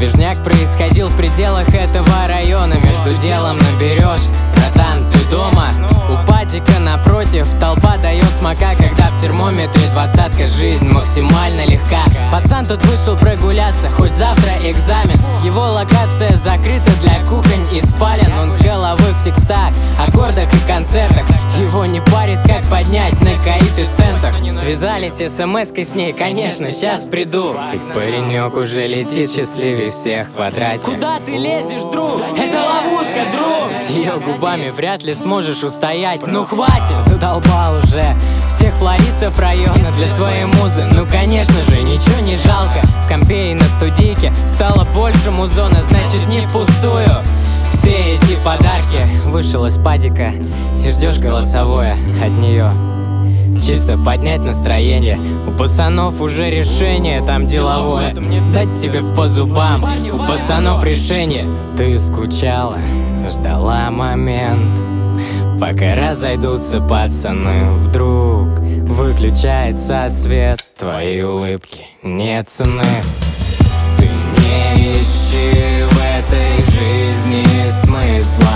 Движняк происходил в пределах этого района. Между делом наберешь: братан, ты дома? У падика напротив толпа дает смака, когда в термометре 20-ка, жизнь максимально легка. Пацан тут вышел прогуляться, хоть завтра экзамен. Его локация закрыта для кухонь и спален. Он с головой в текстах, аккордах и концертах. Его не парит, как поднять на коэффициентах. Связались смс-кой с ней, конечно, сейчас приду. И паренек уже летит счастливее всех в квадрате. Куда ты лезешь, друг? Это ловушка, друг! С ее губами вряд ли сможешь устоять. Ну хватит, задолбал уже всех флористов района для своей музы. Ну конечно же, ничего не жалко. В компе и на студийке стало больше музона, значит не впустую все эти подарки. Вышел из падика и ждешь голосовое от нее. Чисто поднять настроение. У пацанов уже решение там деловое. Дать тебе по зубам, у пацанов решение. Ты скучала, ждала момент, пока разойдутся пацаны. Вдруг выключается свет, твоей улыбки нет цены. Ты не ищи в этой жизни смысла.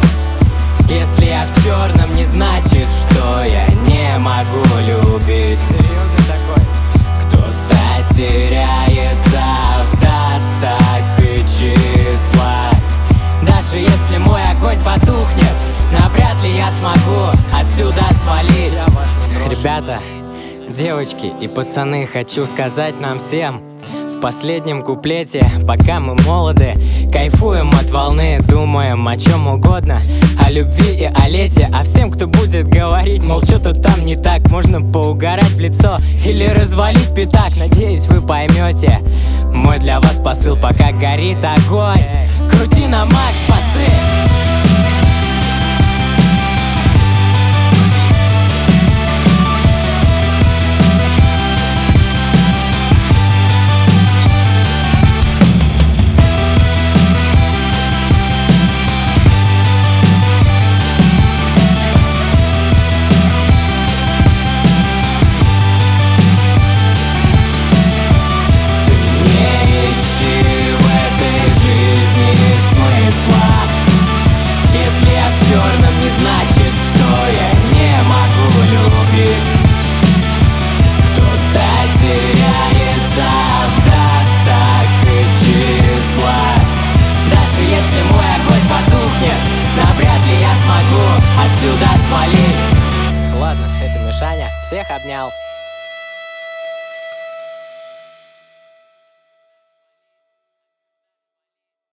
Если я в черном, не значит, что я не могу любить. Серьезный такой. Кто-то теряется в датах и числах. Даже если мой огонь потухнет, навряд ли я смогу отсюда свалить. Ребята, девочки и пацаны, хочу сказать нам всем: в последнем куплете, пока мы молоды, кайфуем от волны, думаем о чем угодно, о любви и о лете. А всем, кто будет говорить, мол, что-то там не так, можно поугарать в лицо или развалить пятак. Надеюсь, вы поймете мой для вас посыл, пока горит огонь. Крути на макс пасы. Отсюда свали. Ладно, это Мишаня, всех обнял.